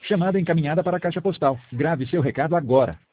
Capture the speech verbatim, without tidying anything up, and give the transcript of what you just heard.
Chamada encaminhada para a caixa postal. Grave seu recado agora.